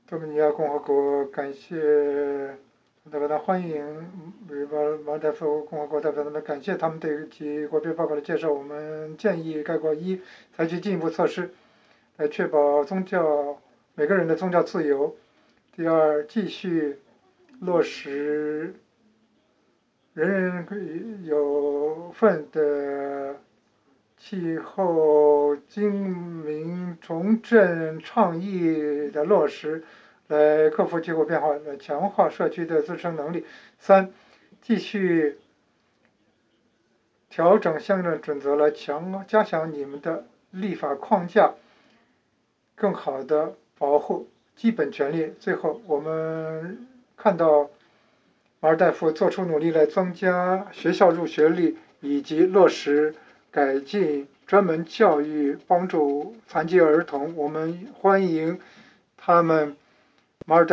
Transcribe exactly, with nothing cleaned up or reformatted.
多米尼亚共和国感谢代表团欢迎马马尔代夫共和国代表团感谢他们对其国别报告的介绍。我们建议该国一采取进一步措施，来确保宗教每个人的宗教自由。第二，继续落实人人可以有份的气候经民重振倡议的落实，来克服气候变化，来强化社区的自生能力。三，继续调整相应的准则，来强加强你们的立法框架，更好的保护基本权利。最后，我们看到马尔代夫做出努力来增加学校入学率，以及落实改进专门教育，帮助残疾儿童。我们欢迎他们马尔代